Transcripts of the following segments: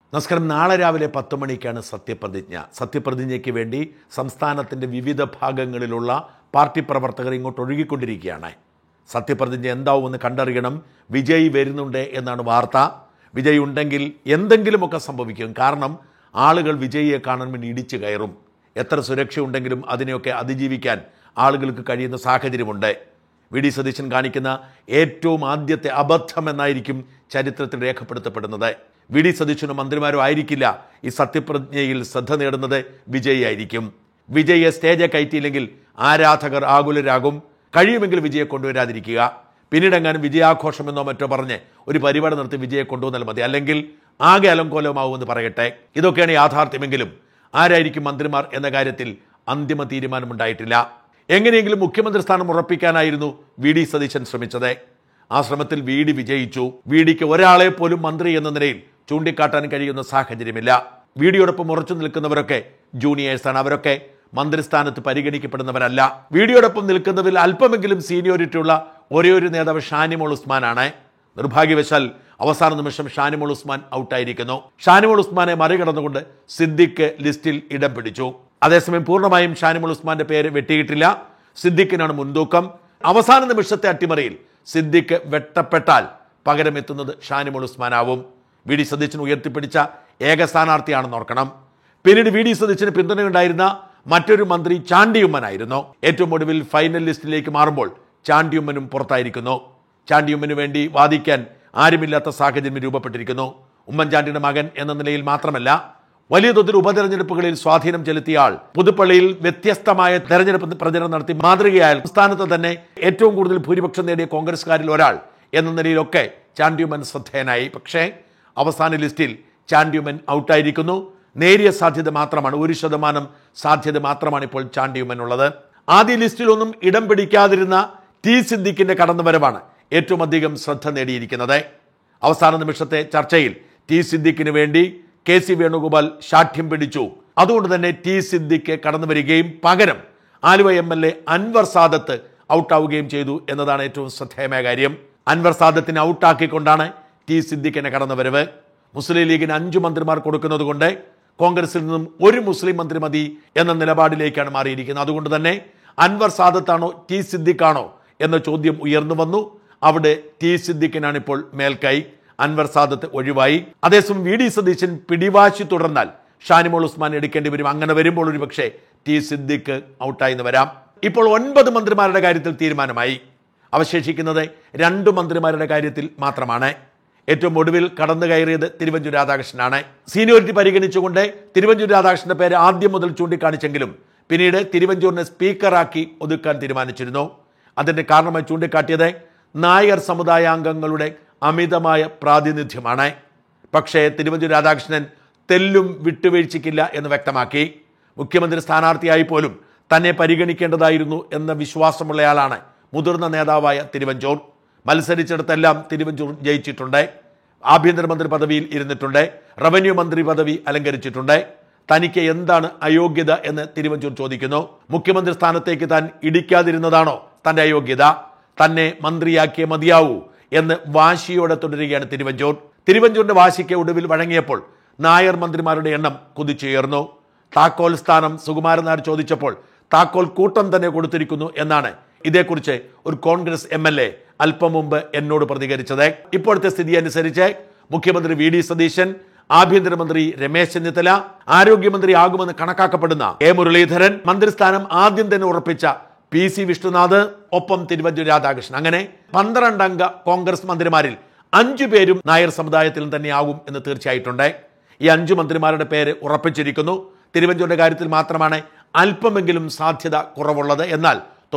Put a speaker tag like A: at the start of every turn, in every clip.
A: നമസ്കാരം. നാളെ രാവിലെ 10 മണിക്കാണ് സത്യപ്രതിജ്ഞ. സത്യപ്രതിജ്ഞയ്ക്ക് വേണ്ടി സംസ്ഥാനത്തിൻ്റെ വിവിധ ഭാഗങ്ങളിലുള്ള പാർട്ടി പ്രവർത്തകർ ഇങ്ങോട്ട് ഒഴുകിക്കൊണ്ടിരിക്കുകയാണ്. സത്യപ്രതിജ്ഞ എന്താവുമെന്ന് കണ്ടറിയണം. വിജയ് വരുന്നുണ്ട് എന്നാണ് വാർത്ത. വിജയ് ഉണ്ടെങ്കിൽ എന്തെങ്കിലുമൊക്കെ സംഭവിക്കും. കാരണം ആളുകൾ വിജയിയെ കാണാൻ വേണ്ടി ഇടിച്ചു കയറും. എത്ര സുരക്ഷ ഉണ്ടെങ്കിലും അതിനെയൊക്കെ അതിജീവിക്കാൻ ആളുകൾക്ക് കഴിയുന്ന സാഹചര്യമുണ്ട്. വി ഡി സതീശൻ കാണിക്കുന്ന ഏറ്റവും ആദ്യത്തെ അബദ്ധം എന്നായിരിക്കും ചരിത്രത്തിൽ രേഖപ്പെടുത്തപ്പെടുന്നത്. വി ഡി സതീശനും മന്ത്രിമാരും ആയിരിക്കില്ല ഈ സത്യപ്രതിജ്ഞയിൽ ശ്രദ്ധ നേടുന്നത്, വിജയ് ആയിരിക്കും. വിജയെ സ്റ്റേജ് കയറ്റിയില്ലെങ്കിൽ ആരാധകർ ആകുലരാകും. കഴിയുമെങ്കിൽ വിജയെ കൊണ്ടുവരാതിരിക്കുക. പിന്നീടെങ്ങാനും വിജയാഘോഷമെന്നോ മറ്റോ പറഞ്ഞ് ഒരു പരിപാടി നടത്തി വിജയെ കൊണ്ടുവന്നാൽ മതി. അല്ലെങ്കിൽ ആകെ അലങ്കോലമാവുമെന്ന് പറയട്ടെ. ഇതൊക്കെയാണ് യാഥാർത്ഥ്യമെങ്കിലും ആരായിരിക്കും മന്ത്രിമാർ എന്ന കാര്യത്തിൽ അന്തിമ തീരുമാനമുണ്ടായിട്ടില്ല. എങ്ങനെയെങ്കിലും മുഖ്യമന്ത്രി സ്ഥാനം ഉറപ്പിക്കാനായിരുന്നു വി ഡി സതീശൻ ശ്രമിച്ചത്. ആ ശ്രമത്തിൽ വി ഡി വിജയിച്ചു. വി ഡിക്ക് ഒരാളെ പോലും മന്ത്രി എന്ന നിലയിൽ ചൂണ്ടിക്കാട്ടാൻ കഴിയുന്ന സാഹചര്യമില്ല. വി ഡിയോടൊപ്പം ഉറച്ചു നിൽക്കുന്നവരൊക്കെ ജൂനിയേഴ്സാണ്. അവരൊക്കെ മന്ത്രിസ്ഥാനത്ത് പരിഗണിക്കപ്പെടുന്നവരല്ല. വി ഡിയോടൊപ്പം നിൽക്കുന്നതിൽ അല്പമെങ്കിലും സീനിയോറിറ്റി ഉള്ള ഒരേ ഒരു നേതാവ് ഷാനിമോൾ ഉസ്മാനാണ്. നിർഭാഗ്യവശാൽ അവസാന നിമിഷം ഷാനിമോൾ ഉസ്മാൻ ഔട്ടായിരിക്കുന്നു. ഷാനിമോൾ ഉസ്മാനെ മറികടന്നുകൊണ്ട് സിദ്ദിഖ് ലിസ്റ്റിൽ ഇടം പിടിച്ചു. അതേസമയം പൂർണ്ണമായും ഷാനിമോൾ ഉസ്മാന്റെ പേര് വെട്ടിയിട്ടില്ല. സിദ്ദിഖിനാണ് മുൻതൂക്കം. അവസാന നിമിഷത്തെ അട്ടിമറിയിൽ സിദ്ദിഖ് വെട്ടപ്പെട്ടാൽ പകരം എത്തുന്നത് ഷാനിമോൾ ഉസ്മാനാവും. വി ഡി സതീശൻ ഉയർത്തിപ്പിടിച്ച ഏക സ്ഥാനാർത്ഥിയാണെന്ന് ഓർക്കണം. പിന്നീട് വി ഡി സതീശന് പിന്തുണയുണ്ടായിരുന്ന മറ്റൊരു മന്ത്രി ചാണ്ടിയുമ്മനായിരുന്നു. ഏറ്റവും ഒടുവിൽ ഫൈനൽ ലിസ്റ്റിലേക്ക് മാറുമ്പോൾ ചാണ്ടിയുമ്മനും പുറത്തായിരിക്കുന്നു. ചാണ്ടിയുമ്മന് വേണ്ടി വാദിക്കാൻ ആരുമില്ലാത്ത സാഹചര്യം രൂപപ്പെട്ടിരിക്കുന്നു. ഉമ്മൻചാണ്ടിയുടെ മകൻ എന്ന നിലയിൽ മാത്രമല്ല, വലിയ തോതിൽ ഉപതെരഞ്ഞെടുപ്പുകളിൽ സ്വാധീനം ചെലുത്തിയ ആൾ, പുതുപ്പള്ളിയിൽ വ്യത്യസ്തമായ തെരഞ്ഞെടുപ്പ് പ്രചരണം നടത്തി മാതൃകയായ സംസ്ഥാനത്ത് തന്നെ ഏറ്റവും കൂടുതൽ ഭൂരിപക്ഷം നേടിയ കോൺഗ്രസ്സുകാരിൽ ഒരാൾ എന്ന നിലയിലൊക്കെ ചാണ്ടിയുമ്മൻ ശ്രദ്ധേയനായി. പക്ഷേ അവസാന ലിസ്റ്റിൽ ചാണ്ടിയുമ്മൻ ഔട്ടായിരിക്കുന്നു. നേരിയ സാധ്യത മാത്രമാണ്, 1% സാധ്യത മാത്രമാണ് ഇപ്പോൾ ചാണ്ടിയുമ്മനുള്ളത്. ആദ്യ ലിസ്റ്റിലൊന്നും ഇടം പിടിക്കാതിരുന്ന ടി സിദ്ദിഖിന്റെ കടന്നുവരവാണ് ഏറ്റവും അധികം ശ്രദ്ധ നേടിയിരിക്കുന്നത്. അവസാന നിമിഷത്തെ ചർച്ചയിൽ ടി സിദ്ദിഖിന് വേണ്ടി കെ സി വേണുഗോപാൽ ശാഠ്യം പിടിച്ചു. അതുകൊണ്ട് തന്നെ ടി സിദ്ദിഖ് കടന്നു വരികയും പകരം ആലുവ MLA അൻവർ സാദത്ത് ഔട്ടാവുകയും ചെയ്തു എന്നതാണ് ഏറ്റവും ശ്രദ്ധേയമായ കാര്യം. അൻവർ സാദത്തിനെ ഔട്ടാക്കിക്കൊണ്ടാണ് ടി സിദ്ദിഖിന്റെ കടന്നുവരവ്. മുസ്ലിം ലീഗിന് 5 മന്ത്രിമാർ കൊടുക്കുന്നത് കൊണ്ട് കോൺഗ്രസിൽ നിന്നും ഒരു മുസ്ലിം മന്ത്രി മതി എന്ന നിലപാടിലേക്കാണ് മാറിയിരിക്കുന്നത്. അതുകൊണ്ട് തന്നെ അൻവർ സാദത്താണോ ടി സിദ്ദിഖാണോ എന്ന ചോദ്യം ഉയർന്നു വന്നു. അവിടെ ടി സിദ്ദിഖിനാണ് ഇപ്പോൾ മേൽക്കൈ. അൻവർ സാദത്ത് ഒഴിവായി. അതേസമയം വി ഡി സതീശൻ പിടിവാശി തുടർന്നാൽ ഷാനിമോൾ ഉസ്മാൻ എടുക്കേണ്ടി വരും. അങ്ങനെ വരുമ്പോൾ ഒരു പക്ഷേ ടി സിദ്ദിഖ് ഔട്ടായിന്ന് വരാം. ഇപ്പോൾ 9 മന്ത്രിമാരുടെ കാര്യത്തിൽ തീരുമാനമായി. അവശേഷിക്കുന്നത് 2 മന്ത്രിമാരുടെ കാര്യത്തിൽ മാത്രമാണ്. ഏറ്റവും ഒടുവിൽ കടന്നു കയറിയത് തിരുവഞ്ചൂർ രാധാകൃഷ്ണനാണ്. സീനിയോറിറ്റി പരിഗണിച്ചുകൊണ്ട് തിരുവഞ്ചൂർ രാധാകൃഷ്ണന്റെ പേര് ആദ്യം മുതൽ ചൂണ്ടിക്കാണിച്ചെങ്കിലും പിന്നീട് തിരുവഞ്ചൂരിനെ സ്പീക്കറാക്കി ഒതുക്കാൻ തീരുമാനിച്ചിരുന്നു. അതിന്റെ കാരണമായി ചൂണ്ടിക്കാട്ടിയത് നായർ സമുദായാംഗങ്ങളുടെ അമിതമായ പ്രാതിനിധ്യമാണ്. പക്ഷേ തിരുവഞ്ചൂർ രാധാകൃഷ്ണൻ തെല്ലും വിട്ടുവീഴ്ചയ്ക്കില്ല എന്ന് വ്യക്തമാക്കി. മുഖ്യമന്ത്രി സ്ഥാനാർത്ഥിയായി പോലും തന്നെ പരിഗണിക്കേണ്ടതായിരുന്നു എന്ന വിശ്വാസമുള്ളയാളാണ് മുതിർന്ന നേതാവായ തിരുവഞ്ചൂർ. മത്സരിച്ചിടത്തെല്ലാം തിരുവഞ്ചൂർ ജയിച്ചിട്ടുണ്ട്. ആഭ്യന്തരമന്ത്രി പദവിയിൽ ഇരുന്നിട്ടുണ്ട്. റവന്യൂ മന്ത്രി പദവി അലങ്കരിച്ചിട്ടുണ്ട്. തനിക്ക് എന്താണ് അയോഗ്യത എന്ന് തിരുവഞ്ചൂർ ചോദിക്കുന്നു. മുഖ്യമന്ത്രി സ്ഥാനത്തേക്ക് താൻ ഇടിക്കാതിരുന്നതാണോ തന്റെ അയോഗ്യത? തന്നെ മന്ത്രിയാക്കിയേ മതിയാവൂ എന്ന് വാശിയോടെ തുടരുകയാണ് തിരുവഞ്ചൂർ. തിരുവഞ്ചൂരിന്റെ വാശിക്ക് ഒടുവിൽ വഴങ്ങിയപ്പോൾ നായർ മന്ത്രിമാരുടെ എണ്ണം കുതിച്ചുയർന്നു. താക്കോൽ സ്ഥാനം സുകുമാരൻ നായർ ചോദിച്ചപ്പോൾ താക്കോൽ കൂട്ടം തന്നെ കൊടുത്തിരിക്കുന്നു എന്നാണ് ഇതേക്കുറിച്ച് ഒരു കോൺഗ്രസ് MLA അല്പം മുമ്പ് എന്നോട് പ്രതികരിച്ചത്. ഇപ്പോഴത്തെ സ്ഥിതി അനുസരിച്ച് മുഖ്യമന്ത്രി വി ഡി സതീശൻ, ആഭ്യന്തരമന്ത്രി രമേശ് ചെന്നിത്തല, ആരോഗ്യമന്ത്രി ആകുമെന്ന് കണക്കാക്കപ്പെടുന്ന കെ മുരളീധരൻ, മന്ത്രിസ്ഥാനം ആദ്യം തന്നെ ഉറപ്പിച്ച PC വിഷ്ണുനാഥ്, ഒപ്പം തിരുവഞ്ചൂർ രാധാകൃഷ്ണൻ, അങ്ങനെ 12 അംഗ കോൺഗ്രസ് മന്ത്രിമാരിൽ 5 പേരും നായർ സമുദായത്തിൽ തന്നെയാകും എന്ന് തീർച്ചയായിട്ടുണ്ട്. ഈ 5 മന്ത്രിമാരുടെ പേര് ഉറപ്പിച്ചിരിക്കുന്നു. തിരുവഞ്ചൂരിന്റെ കാര്യത്തിൽ മാത്രമാണ് അല്പമെങ്കിലും സാധ്യത കുറവുള്ളത്. എന്നാൽ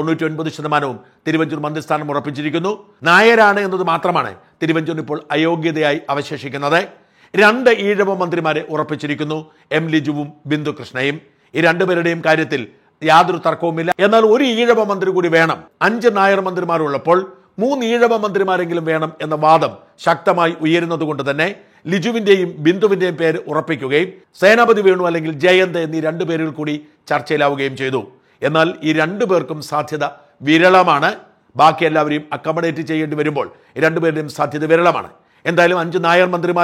A: 99% തിരുവഞ്ചൂർ മന്ത്രിസ്ഥാനം ഉറപ്പിച്ചിരിക്കുന്നു. നായരാണ് എന്നത് മാത്രമാണ് തിരുവഞ്ചൂരിന് ഇപ്പോൾ അയോഗ്യതയായി അവശേഷിക്കുന്നത്. 2 ഈഴവ മന്ത്രിമാരെ ഉറപ്പിച്ചിരിക്കുന്നു, M ലിജുവും ബിന്ദു കൃഷ്ണയും. ഈ 2 പേരുടെയും കാര്യത്തിൽ യാതൊരു തർക്കവുമില്ല. എന്നാൽ ഒരു ഈഴവ മന്ത്രി കൂടി വേണം. 5 നായർ മന്ത്രിമാരുള്ളപ്പോൾ 3 ഈഴവ മന്ത്രിമാരെങ്കിലും വേണം എന്ന വാദം ശക്തമായി ഉയരുന്നത് കൊണ്ട് തന്നെ ലിജുവിന്റെയും ബിന്ദുവിന്റെയും പേര് ഉറപ്പിക്കുകയും സേനാപതി വേണു അല്ലെങ്കിൽ ജയന്ത് എന്നീ 2 പേരുകൾ കൂടി ചർച്ചയിലാവുകയും ചെയ്തു. എന്നാൽ ഈ 2 പേർക്കും സാധ്യത വിരളമാണ്. ബാക്കി എല്ലാവരെയും അക്കമഡേറ്റ് ചെയ്യേണ്ടി വരുമ്പോൾ ഈ 2 പേരുടെയും സാധ്യത വിരളമാണ്. എന്തായാലും 5 നായർ മന്ത്രിമാരും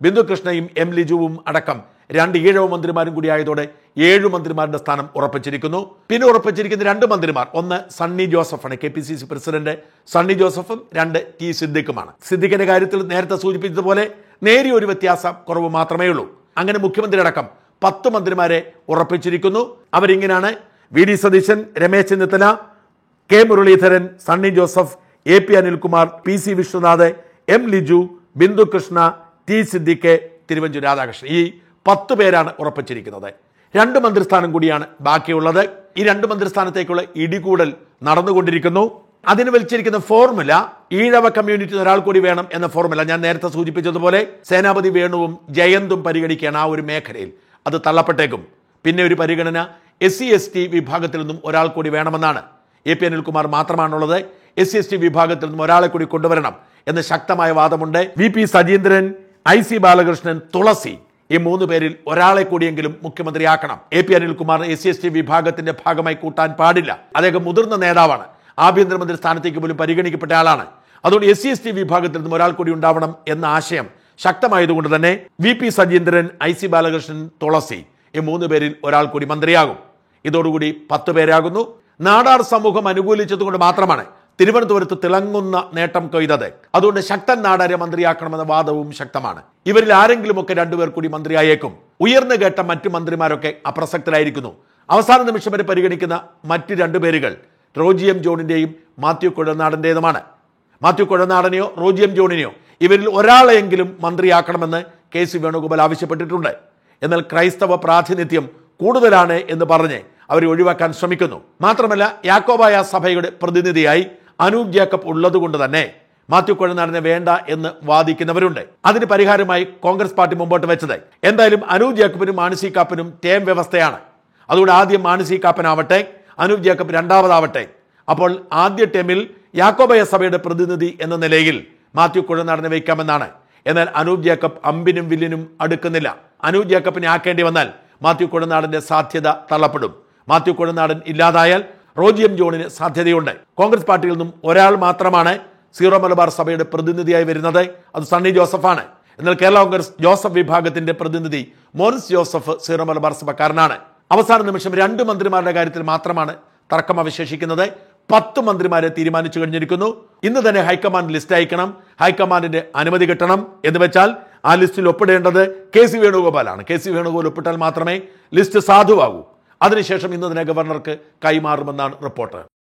A: ബിന്ദു കൃഷ്ണയും എം ലിജുവും അടക്കം 2 ഈഴവ മന്ത്രിമാരും കൂടി ആയതോടെ 7 മന്ത്രിമാരുടെ സ്ഥാനം ഉറപ്പിച്ചിരിക്കുന്നു. പിന്നെ ഉറപ്പിച്ചിരിക്കുന്ന 2 മന്ത്രിമാർ, ഒന്ന് സണ്ണി ജോസഫാണ്, KPCC പ്രസിഡന്റ് സണ്ണി ജോസഫും 2 ടി സിദ്ദിഖുമാണ്. സിദ്ദിഖിന്റെ കാര്യത്തിൽ നേരത്തെ സൂചിപ്പിച്ചതുപോലെ നേരിയ ഒരു വ്യത്യാസം കുറവ് മാത്രമേ ഉള്ളൂ. അങ്ങനെ മുഖ്യമന്ത്രി അടക്കം 10 മന്ത്രിമാരെ ഉറപ്പിച്ചിരിക്കുന്നു. അവരിങ്ങനെയാണ്: V D Satheesan, Ramesh Chennithala, K Muraleedharan, Sunny Joseph, AP Anilkumar, PC Vishwanath, M Liju, Bindu Krishna, T Siddique, Thiruvanchoor Radhakrishnan. ഈ 10 പേരാണ് ഉറപ്പിച്ചിരിക്കുന്നത്. 2 മന്ത്രിസ്ഥാനം കൂടിയാണ് ബാക്കിയുള്ളത്. ഈ 2 മന്ത്രിസ്ഥാനത്തേക്കുള്ള ഇടികൂടൽ നടന്നുകൊണ്ടിരിക്കുന്നു. അതിന് വലിച്ചിരിക്കുന്ന ഫോർമുല ഈഴവ കമ്മ്യൂണിറ്റി ഒരാൾ കൂടി വേണം എന്ന ഫോർമുല ഞാൻ നേരത്തെ സൂചിപ്പിച്ചതുപോലെ സേനാപതി വേണുവും ജയന്തും പരിഗണിക്കുകയാണ് ആ ഒരു മേഖലയിൽ. അത് തള്ളപ്പെട്ടേക്കും. പിന്നെ ഒരു പരിഗണന SC/ST വിഭാഗത്തിൽ നിന്നും ഒരാൾ കൂടി വേണമെന്നാണ്. AP അനിൽകുമാർ മാത്രമാണുള്ളത്. SC/ST വിഭാഗത്തിൽ നിന്നും ഒരാളെ കൂടി കൊണ്ടുവരണം എന്ന് ശക്തമായ വാദമുണ്ട്. VP സജീന്ദ്രൻ, IC ബാലകൃഷ്ണൻ, തുളസി, ഈ 3 പേരിൽ ഒരാളെ കൂടിയെങ്കിലും മുഖ്യമന്ത്രിയാക്കണം. AP അനിൽകുമാർ SC/ST വിഭാഗത്തിന്റെ ഭാഗമായി കൂട്ടാൻ പാടില്ല. അദ്ദേഹം മുതിർന്ന നേതാവാണ്. ആഭ്യന്തരമന്ത്രി സ്ഥാനത്തേക്ക് പോലും പരിഗണിക്കപ്പെട്ട ആളാണ്. അതുകൊണ്ട് SC/ST വിഭാഗത്തിൽ നിന്നും ഒരാൾ കൂടി ഉണ്ടാവണം എന്ന ആശയം ശക്തമായതുകൊണ്ട് തന്നെ VP സജീന്ദ്രൻ, IC ബാലകൃഷ്ണൻ, തുളസി, ഈ 3 പേരിൽ ഒരാൾ കൂടി മന്ത്രിയാകും. ഇതോടുകൂടി 10 പേരാകുന്നു. നാടാർ സമൂഹം അനുകൂലിച്ചതുകൊണ്ട് മാത്രമാണ് തിരുവനന്തപുരത്ത് തിളങ്ങുന്ന നേട്ടം കൊയ്തത്. അതുകൊണ്ട് ശക്തൻ നാടാരെ മന്ത്രിയാക്കണമെന്ന വാദവും ശക്തമാണ്. ഇവരിൽ ആരെങ്കിലുമൊക്കെ 2 പേർ കൂടി മന്ത്രിയായേക്കും. ഉയർന്നു കേട്ട മറ്റു മന്ത്രിമാരൊക്കെ അപ്രസക്തരായിരിക്കുന്നു. അവസാന നിമിഷം വരെ പരിഗണിക്കുന്ന മറ്റ് 2 പേരുകൾ റോജി എം ജോണിന്റെയും മാത്യു കുഴൽനാടൻ്റെതുമാണ്. മാത്യു കുഴൽനാടനെയോ റോജി എം ജോണിനെയോ ഇവരിൽ ഒരാളെയെങ്കിലും മന്ത്രിയാക്കണമെന്ന് KC വേണുഗോപാൽ ആവശ്യപ്പെട്ടിട്ടുണ്ട്. എന്നാൽ ക്രൈസ്തവ പ്രാതിനിധ്യം കൂടുതലാണ് എന്ന് പറഞ്ഞ് അവരെ ഒഴിവാക്കാൻ ശ്രമിക്കുന്നു. മാത്രമല്ല യാക്കോബായ സഭയുടെ പ്രതിനിധിയായി അനൂപ് ജേക്കബ് ഉള്ളതുകൊണ്ട് തന്നെ മാത്യു കുഴൽനാടനെ വേണ്ട എന്ന് വാദിക്കുന്നവരുണ്ട്. അതിന് പരിഹാരമായി കോൺഗ്രസ് പാർട്ടി മുമ്പോട്ട് വെച്ചത് എന്തായാലും അനൂപ് ജേക്കബിനും മാനസി കാപ്പനും ടേം വ്യവസ്ഥയാണ്. അതുകൊണ്ട് ആദ്യം മാനസി കാപ്പനാവട്ടെ, അനൂപ് ജേക്കബ് രണ്ടാമതാവട്ടെ. അപ്പോൾ ആദ്യ ടേമിൽ യാക്കോബായ സഭയുടെ പ്രതിനിധി എന്ന നിലയിൽ മാത്യു കുഴൽനാടനെ വയ്ക്കാമെന്നാണ്. എന്നാൽ അനൂപ് ജേക്കബ് അമ്പിനും വില്ലിനും അടുക്കുന്നില്ല. അനൂപ് ജേക്കബിനെ ആക്കേണ്ടി വന്നാൽ മാത്യു കുഴൽനാടന്റെ സാധ്യത തള്ളപ്പെടും. മാത്യു കുഴൽനാടൻ ഇല്ലാതായാൽ റോജി എം ജോണിന് സാധ്യതയുണ്ട്. കോൺഗ്രസ് പാർട്ടിയിൽ നിന്നും ഒരാൾ മാത്രമാണ് സീറോ മലബാർ സഭയുടെ പ്രതിനിധിയായി വരുന്നത്. അത് സണ്ണി ജോസഫാണ്. എന്നാൽ കേരള കോൺഗ്രസ് ജോസഫ് വിഭാഗത്തിന്റെ പ്രതിനിധി മോൻസ് ജോസഫ് സീറോ മലബാർ സഭക്കാരനാണ്. അവസാന നിമിഷം 2 മന്ത്രിമാരുടെ കാര്യത്തിൽ മാത്രമാണ് തർക്കം അവശേഷിക്കുന്നത്. 10 മന്ത്രിമാരെ തീരുമാനിച്ചു കഴിഞ്ഞിരിക്കുന്നു. ഇന്ന് തന്നെ ഹൈക്കമാൻഡ് ലിസ്റ്റ് അയക്കണം, ഹൈക്കമാൻഡിന്റെ അനുമതി കിട്ടണം. എന്ന് വെച്ചാൽ ആ ലിസ്റ്റിൽ ഒപ്പിടേണ്ടത് KC വേണുഗോപാലാണ്. KC വേണുഗോപാൽ ഒപ്പിട്ടാൽ മാത്രമേ ലിസ്റ്റ് സാധുവാകൂ. അതിനുശേഷം ഇന്ന് തന്നെ ഗവർണർക്ക് കൈമാറുമെന്നാണ് റിപ്പോർട്ട്.